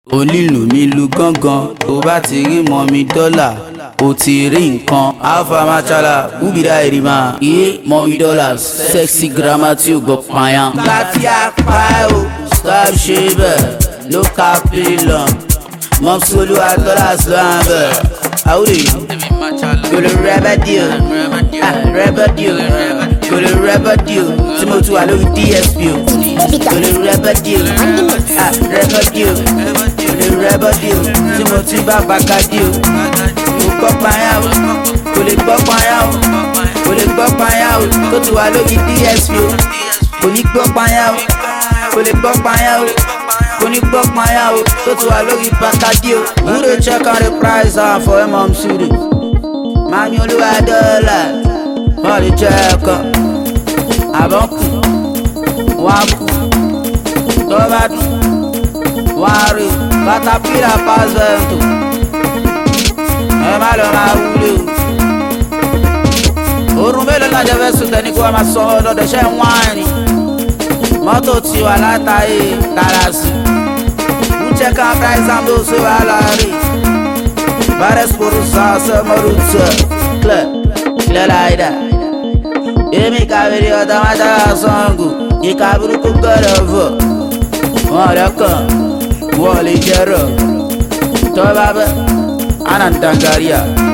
onílù mi lu gángan tó bá ti rí mọ́ mi dọ́là o ti rí nǹkan alpha machala búbídà ìrìmà iye mọ́ mi dọ́là sexy grammar tí o gbọ́ pààyàn. láti apá ẹ̀ o stop ṣe bẹ́ẹ̀ ló ká pílọ̀ mọ́sọ́lù àtọ́lá sọ́hàn àwùrè kòlè rẹ́bẹ̀dìò rẹ́bẹ̀dìò kòlè rẹ́bẹ̀dìò tí mo tún wà lórí DSP o kòlè rẹ́bẹ̀dìò rẹ́bẹ̀dìò kòlè rẹ́bẹ̀dìò tí mo tún bá bàkàdìò kò gbọ́ pààyàn o kòlè gbọ́ pààyàn o kòlè gbọ́ pààyàn o tó tún wà lórí DSP o kò ní gbọ́ pààyàn o kòlè gbọ́ pààyàn o koni gbọ́ pààyàn o tó ti wà lórí pàkàdé o. Who dey check on the price for M Studio? Mami olúwa dọ́là wọ́n lè jẹ́ ẹ̀kọ́ àbọ̀kù wọ́n á kú tó bá dùn wọ́n á rí katapila pàṣẹ́ntò ẹ má lọ máa wúlò. Orun mélòó náà jẹ́ fẹ́ sùn tẹ́ni kí wọ́n máa sọ ọ́ lọ́dọ̀ ṣẹ́ ń wáìnì mọ́tò tí wà látàyè kárasì check out price and those who are like Bares por usarse morutse Clear like that Emi kabiri otamata songu Ikabiru kukarevo Mwarakan Wali jero Tobabe Anantangaria